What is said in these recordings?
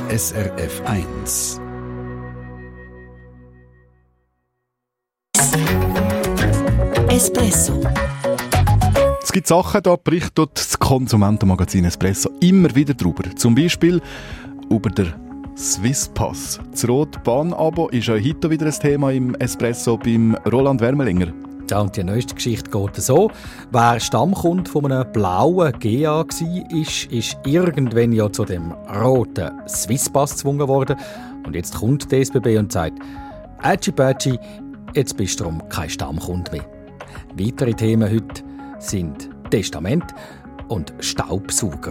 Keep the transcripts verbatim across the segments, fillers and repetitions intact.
S R F eins. Espresso. Es gibt Sachen, da berichtet das Konsumentenmagazin Espresso immer wieder drüber. Zum Beispiel über den Swisspass. Das rote Bahn-Abo ist auch heute wieder ein Thema im Espresso beim Roland Wermelinger. Ja, und die neueste Geschichte geht so. Wer Stammkunde von einem blauen G A war, ist, ist irgendwann ja zu dem roten Swisspass gezwungen worden. Und jetzt kommt die S B B und sagt, Ätschi-Pätschi, jetzt bist du darum kein Stammkunde mehr. Weitere Themen heute sind Testament und Staubsauger.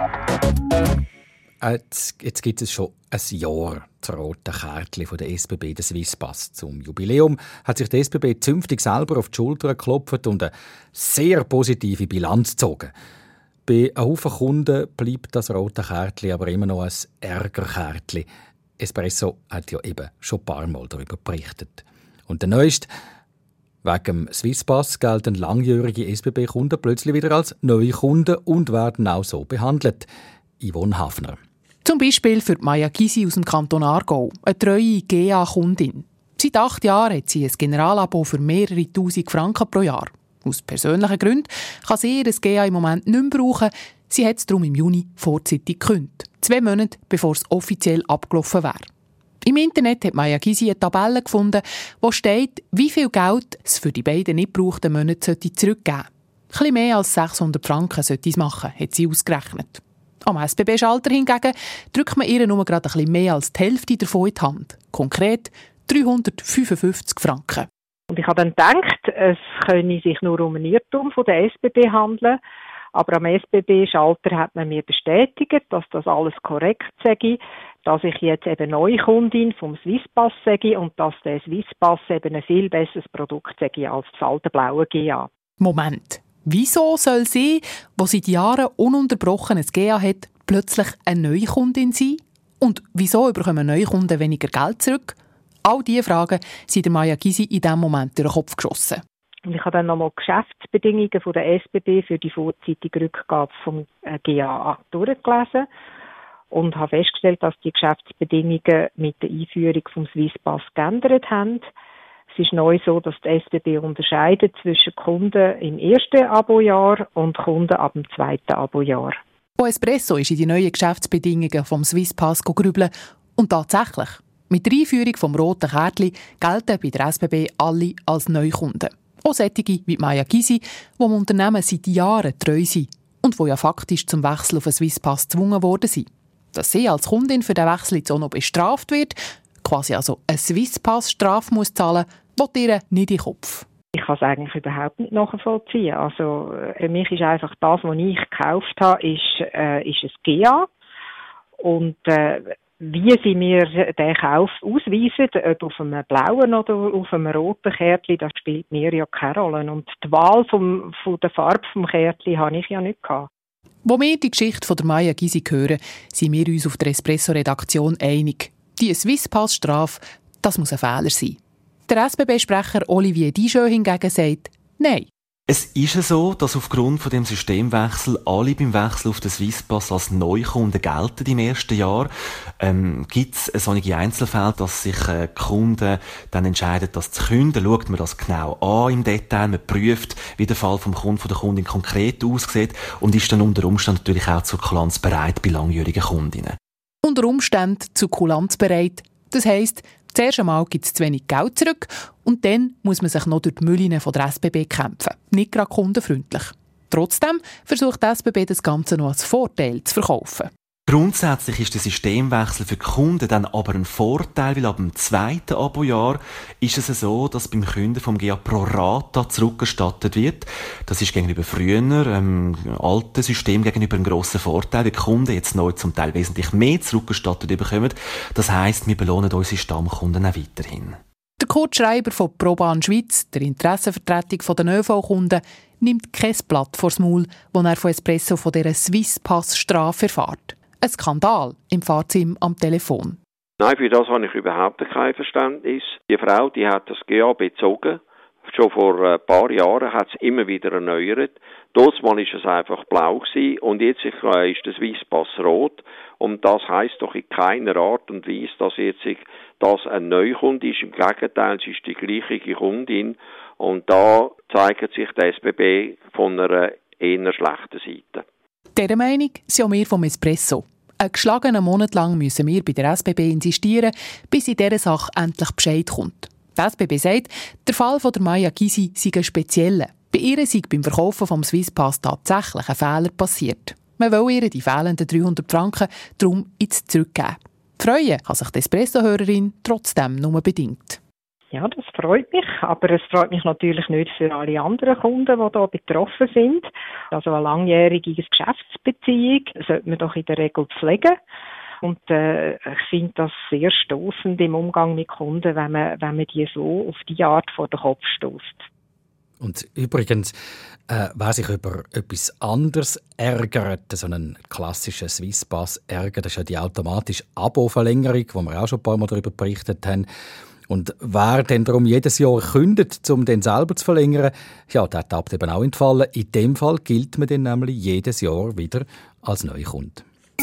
Jetzt, jetzt gibt es schon ein Jahr das rote Kärtchen von der S B B, der Swisspass. Zum Jubiläum hat sich die S B B zünftig selber auf die Schulter geklopft und eine sehr positive Bilanz gezogen. Bei einem Haufen Kunden bleibt das rote Kärtchen aber immer noch ein Ärgerkärtchen. Espresso hat ja eben schon ein paar Mal darüber berichtet. Und der neueste: wegen dem Swisspass gelten langjährige S B B-Kunden plötzlich wieder als neue Kunden und werden auch so behandelt. Yvonne Hafner. Zum Beispiel für Maja Gysi aus dem Kanton Aargau, eine treue G A-Kundin. Seit acht Jahren hat sie ein Generalabo für mehrere tausend Franken pro Jahr. Aus persönlichen Gründen kann sie ihr G A im Moment nicht mehr brauchen. Sie hat es darum im Juni vorzeitig gekündigt. Zwei Monate, bevor es offiziell abgelaufen wäre. Im Internet hat Maja Gysi eine Tabelle gefunden, wo steht, wie viel Geld es für die beiden nicht gebrauchten Monate zurückgeben sollte. Ein bisschen mehr als sechshundert Franken sollte es machen, hat sie ausgerechnet. Am S B B-Schalter hingegen drückt man ihr nur gerade ein bisschen mehr als die Hälfte davon in die Hand. Konkret dreihundertfünfundfünfzig Franken. Und ich habe dann gedacht, es könne sich nur um einen Irrtum von der S B B handeln. Aber am S B B-Schalter hat man mir bestätigt, dass das alles korrekt sei, dass ich jetzt eben Neukundin vom Swisspass sei und dass der Swisspass eben ein viel besseres Produkt sei als das alte blaue G A. Moment. Wieso soll sie, die seit Jahren ununterbrochen ein G A hat, plötzlich eine Neukundin sein? Und wieso bekommen Neukunden weniger Geld zurück? All diese Fragen sind der Maja Gysi in diesem Moment durch den Kopf geschossen. Und ich habe dann nochmal die Geschäftsbedingungen von der S B B für die vorzeitige Rückgabe vom G A durchgelesen und habe festgestellt, dass die Geschäftsbedingungen mit der Einführung vom Swisspass geändert haben. Es ist neu so, dass die S B B unterscheidet zwischen Kunden im ersten Abojahr und Kunden ab dem zweiten Abojahr. Auch Espresso ist in die neuen Geschäftsbedingungen vom Swisspass grübeln. Und tatsächlich, mit der Einführung vom roten Kärtchen gelten bei der S B B alle als Neukunden. Auch solche wie Maja Gysi, die im Unternehmen seit Jahren treu sind und die ja faktisch zum Wechsel auf den Swisspass gezwungen worden sind. Dass sie als Kundin für den Wechsel jetzt auch noch bestraft wird, quasi also eine Swisspass-Strafe muss zahlen, will ihr nicht in den Kopf. Ich kann es eigentlich überhaupt nicht nachvollziehen. Also für mich ist einfach das, was ich gekauft habe, ist, äh, ist ein G A. Und äh, wie sie mir den Kauf ausweisen, ob auf einem blauen oder auf einem roten Kärtchen, das spielt mir ja keine Rolle. Und die Wahl vom, von der Farbe des Kärtchen habe ich ja nicht gehabt. Wo wir die Geschichte von der Maja Gysi hören, sind wir uns auf der Espresso-Redaktion einig. Die Swisspass-Strafe, das muss ein Fehler sein. Der S B B-Sprecher Olivier Dijon hingegen sagt, nein. Es ist ja so, dass aufgrund von dem Systemwechsel alle beim Wechsel auf den Swisspass als Neukunden gelten im ersten Jahr. Ähm, gibt es solche Einzelfälle, dass sich äh, Kunden dann entscheiden, das zu künden? Schaut man das genau an im Detail, man prüft, wie der Fall vom Kunden, von der Kundin konkret aussieht und ist dann unter Umständen natürlich auch zur Kulanz bereit bei langjährigen Kundinnen. Unter Umständen zu Kulanz bereit. Das heisst, zuerst einmal gibt es zu wenig Geld zurück und dann muss man sich noch durch die Mühlen von der S B B kämpfen. Nicht gerade kundenfreundlich. Trotzdem versucht die S B B das Ganze noch als Vorteil zu verkaufen. Grundsätzlich ist der Systemwechsel für die Kunden dann aber ein Vorteil, weil ab dem zweiten Abojahr ist es so, dass beim Kunden vom G A pro Rata zurückerstattet wird. Das ist gegenüber früher ähm, alten System gegenüber ein grosser Vorteil, weil die Kunden jetzt neu zum Teil wesentlich mehr zurückerstattet bekommen. Das heisst, wir belohnen unsere Stammkunden auch weiterhin. Der Kurt Schreiber von ProBahn Schweiz, der Interessenvertretung der Ö V-Kunden, nimmt kein Blatt vors Maul, als er von Espresso von dieser Swisspass-Strafe erfährt. Ein Skandal, empfiehlt ihm am Telefon. Nein, für das habe ich überhaupt kein Verständnis. Die Frau, die hat das G A bezogen. Schon vor ein paar Jahren hat es immer wieder erneuert. Damals war es einfach blau gewesen, und jetzt ist der Swisspass rot. Und das heisst doch in keiner Art und Weise, dass jetzt das ein Neukunde ist. Im Gegenteil, sie ist die gleiche Kundin. Und da zeigt sich der S B B von einer eher schlechten Seite. Dieser Meinung sind auch wir vom Espresso. Einen geschlagenen Monat lang müssen wir bei der S B B insistieren, bis in dieser Sache endlich Bescheid kommt. Die S B B sagt, der Fall von der Maya Gysi sei ein spezieller. Bei ihr sei beim Verkaufen vom Swisspass tatsächlich ein Fehler passiert. Man will ihr die fehlenden dreihundert Franken darum jetzt zurückgeben. Freuen kann sich die Espresso-Hörerin trotzdem nur bedingt. Ja, das freut mich, aber es freut mich natürlich nicht für alle anderen Kunden, die hier betroffen sind. Also eine langjährige Geschäftsbeziehung sollte man doch in der Regel pflegen. Und äh, ich finde das sehr stossend im Umgang mit Kunden, wenn man, wenn man die so auf die Art vor den Kopf stößt. Und übrigens, äh, wer sich über etwas anderes ärgert, so einen klassischen Swisspass ärgert, das ist ja die automatische Abo-Verlängerung, wo wir auch schon ein paar Mal darüber berichtet haben. Und wer dann darum jedes Jahr kündet, um den selber zu verlängern, ja, der darf eben auch entfallen. In dem Fall gilt man dann nämlich jedes Jahr wieder als Neukunde.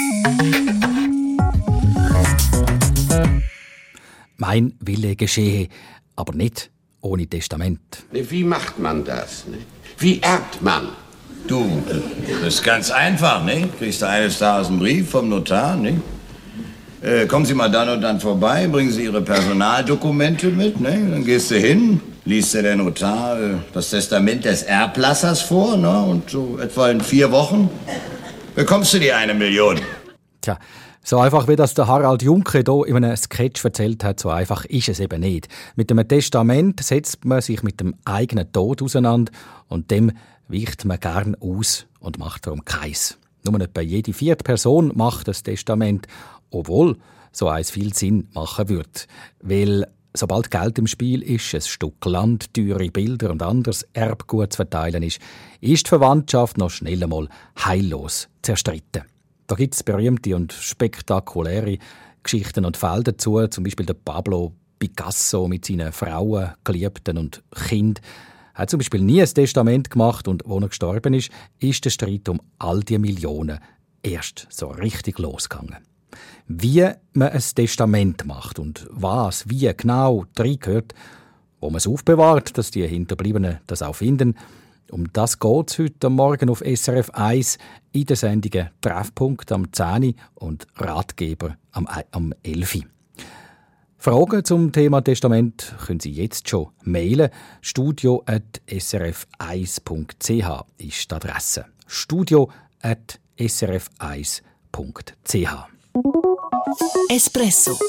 Mein Wille geschehe, aber nicht ohne Testament. Wie macht man das? Wie erbt man? Du, das ist ganz einfach, ne? Kriegst du eines Tages einen Brief vom Notar, ne? Äh, kommen Sie mal dann und dann vorbei, bringen Sie Ihre Personaldokumente mit, ne? Dann gehst du hin, liest dir der Notar äh, das Testament des Erblassers vor, ne? Und so etwa in vier Wochen bekommst du die eine Million. Tja, so einfach wie das der Harald Junke hier in einem Sketch erzählt hat, so einfach ist es eben nicht. Mit einem Testament setzt man sich mit dem eigenen Tod auseinander und dem weicht man gern aus und macht darum keins. Nur etwa jede vierte Person macht das Testament, obwohl so eins viel Sinn machen würde. Weil sobald Geld im Spiel ist, ein Stück Land, teure Bilder und anderes Erbgut zu verteilen ist, ist die Verwandtschaft noch schnell einmal heillos zerstritten. Da gibt es berühmte und spektakuläre Geschichten und Fälle dazu, zum Beispiel der Pablo Picasso mit seinen Frauen, Geliebten und Kind. Er hat zum Beispiel nie ein Testament gemacht und als er gestorben ist, ist der Streit um all die Millionen erst so richtig losgegangen. Wie man ein Testament macht und was, wie genau reingehört, wo man es aufbewahrt, dass die Hinterbliebenen das auch finden, um das geht es heute Morgen auf S R F eins in den Sendungen Treffpunkt am zehn und Ratgeber am, am elf. Fragen zum Thema Testament können Sie jetzt schon mailen. studio at s r f eins punkt c h ist die Adresse. studio at s r f eins punkt c h. Espresso.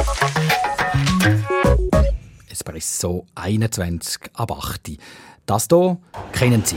Espresso einundzwanzig ab acht. Das hier kennen Sie.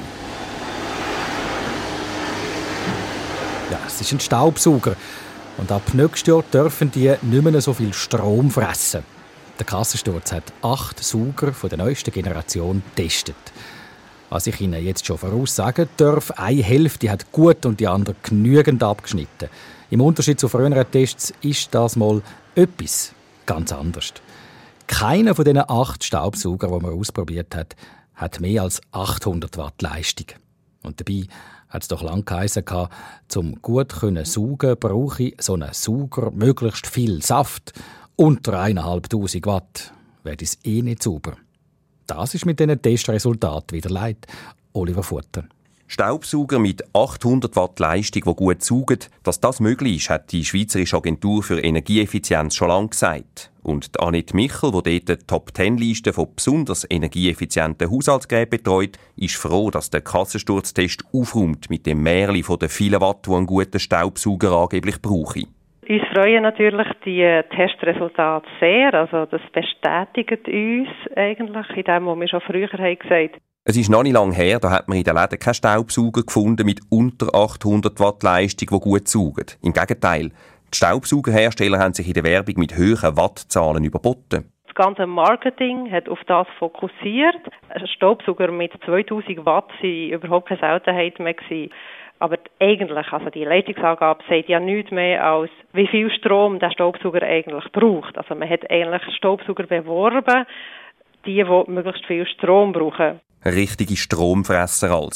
Ja, es ist ein Staubsauger. Und ab nächstes Jahr dürfen die nicht mehr so viel Strom fressen. Der Kassensturz hat acht Sauger von der neuesten Generation getestet. Was ich Ihnen jetzt schon voraussagen darf, eine Hälfte hat gut und die andere genügend abgeschnitten. Im Unterschied zu früheren Tests ist das mal etwas ganz anderes. Keiner von diesen acht Staubsaugern, die man ausprobiert hat, hat mehr als achthundert Watt Leistung. Und dabei hat es doch lange geheissen, zum gut saugen zu können, brauche ich so einen Sauger möglichst viel Saft. Unter eintausendfünfhundert Watt wäre das eh nicht sauber. Das ist mit diesen Testresultaten wieder leid. Oliver Futter. Staubsauger mit achthundert Watt Leistung, die gut saugen, dass das möglich ist, hat die Schweizerische Agentur für Energieeffizienz schon lange gesagt. Und Annette Michel, die dort die Top zehn Liste von besonders energieeffizienten Haushaltsgeräten betreut, ist froh, dass der Kassensturztest aufräumt mit dem Märchen von den vielen Watt, die einen guten Staubsauger angeblich brauche. Uns freuen natürlich die Testresultate sehr. Also das bestätigt uns eigentlich in dem, was wir schon früher haben gesagt. Es ist noch nicht lange her, da hat man in den Läden keinen Staubsauger gefunden mit unter achthundert Watt Leistung, die gut saugen. Im Gegenteil, die Staubsaugerhersteller haben sich in der Werbung mit hohen Wattzahlen überboten. Das ganze Marketing hat auf das fokussiert. Staubsauger mit zweitausend Watt waren überhaupt keine Seltenheit mehr gewesen. Aber eigentlich, also die Leistungsangabe sagt ja nichts mehr als, wie viel Strom der Staubsauger eigentlich braucht. Also man hat eigentlich Staubsauger beworben, die, die möglichst viel Strom brauchen. Richtige Stromfresser also.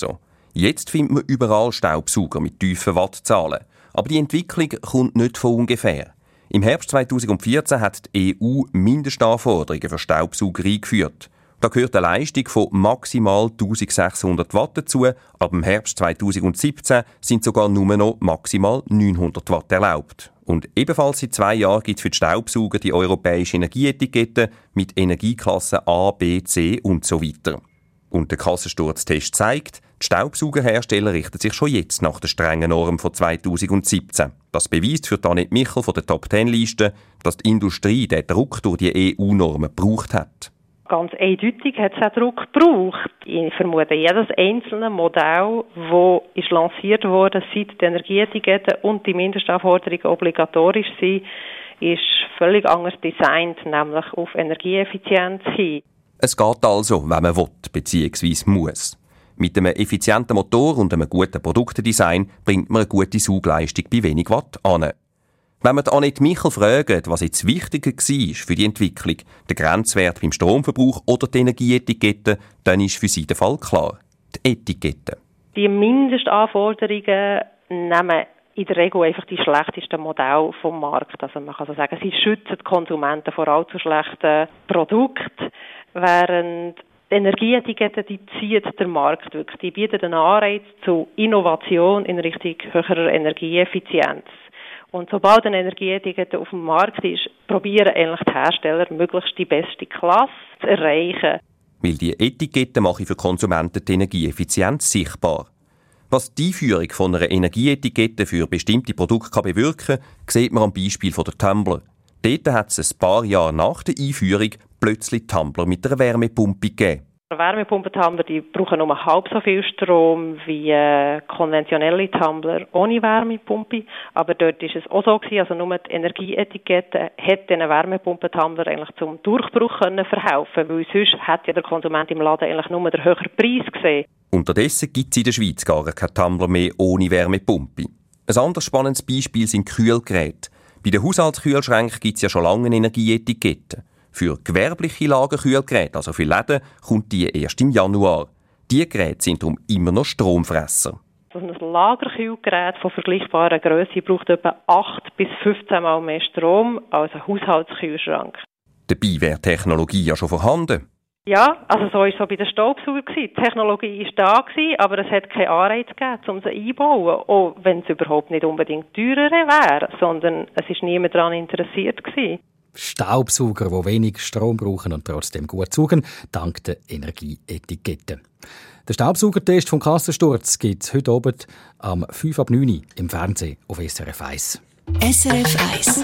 Jetzt findet man überall Staubsauger mit tiefen Wattzahlen. Aber die Entwicklung kommt nicht von ungefähr. Im Herbst zweitausendvierzehn hat die E U Mindestanforderungen für Staubsauger eingeführt. Da gehört eine Leistung von maximal eintausendsechshundert Watt dazu. Ab dem Herbst zweitausendsiebzehn sind sogar nur noch maximal neunhundert Watt erlaubt. Und ebenfalls seit zwei Jahren gibt es für die Staubsauger die europäische Energieetikette mit Energieklassen A, B, C und so weiter. Und der Kassensturztest zeigt, die Staubsaugerhersteller richten sich schon jetzt nach der strengen Norm von zweitausendsiebzehn. Das beweist für Annette Michel von der Top Ten Liste, dass die Industrie den Druck durch die E U-Normen gebraucht hat. Ganz eindeutig hat es auch Druck gebraucht. Ich vermute, jedes einzelne Modell, das lanciert wurde, seit die Energieetikette und die Mindestanforderungen obligatorisch sind, ist völlig anders designt, nämlich auf Energieeffizienz hin. Es geht also, wenn man will, bzw. muss. Mit einem effizienten Motor und einem guten Produktdesign bringt man eine gute Saugleistung bei wenig Watt an. Wenn man Annette Michel fragt, was jetzt wichtiger war für die Entwicklung, der Grenzwert beim Stromverbrauch oder die Energieetikette, dann ist für sie der Fall klar: die Etikette. Die Mindestanforderungen nehmen in der Regel einfach die schlechtesten Modelle vom Markt. Also man kann so sagen, sie schützen die Konsumenten vor allzu schlechten Produkten, während die Energieetikette, die zieht der Markt wirklich. Die bietet einen Anreiz zu Innovation in Richtung höherer Energieeffizienz. Und sobald eine Energieetikette auf dem Markt ist, probieren eigentlich die Hersteller, möglichst die beste Klasse zu erreichen. Weil die Etikette mache für Konsumenten die Energieeffizienz sichtbar. Was die Einführung von einer Energieetikette für bestimmte Produkte kann bewirken kann, sieht man am Beispiel von der Tumbler. Dort hat es ein paar Jahre nach der Einführung plötzlich Tumbler mit einer Wärmepumpe gegeben. Wärmepumpentumbler, die brauchen nur halb so viel Strom wie äh, konventionelle Tumbler ohne Wärmepumpe. Aber dort ist es auch so gewesen, also nur die Energieetikette hat diesen Wärmepumpentumbler eigentlich zum Durchbruch können verhelfen, weil sonst hat ja der Konsument im Laden eigentlich nur den höheren Preis gesehen. Unterdessen gibt es in der Schweiz gar keinen Tumbler mehr ohne Wärmepumpe. Ein anderes spannendes Beispiel sind Kühlgeräte. Bei den Haushaltskühlschränken gibt es ja schon lange eine Energieetikette. Für gewerbliche Lagerkühlgeräte, also für Läden, kommt die erst im Januar. Diese Geräte sind darum immer noch Stromfresser. Also ein Lagerkühlgerät von vergleichbarer Größe braucht etwa acht bis fünfzehn Mal mehr Strom als ein Haushaltskühlschrank. Dabei wäre Technologie ja schon vorhanden. Ja, also so war es so bei den Staubsaugern. Die Technologie war da, aber es hat keinen Anreiz gegeben, um sie einzubauen. Auch wenn es überhaupt nicht unbedingt teurer wäre, sondern es war niemand daran interessiert gewesen. Staubsauger, die wenig Strom brauchen und trotzdem gut saugen, dank der Energieetikette. Der Staubsaugertest vom Kassensturz gibt es heute Abend am fünf ab neun im Fernsehen auf S R F eins. S R F eins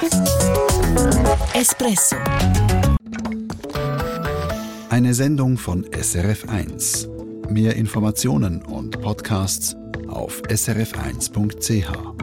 Espresso. Eine Sendung von S R F eins. Mehr Informationen und Podcasts auf s r f eins punkt c h.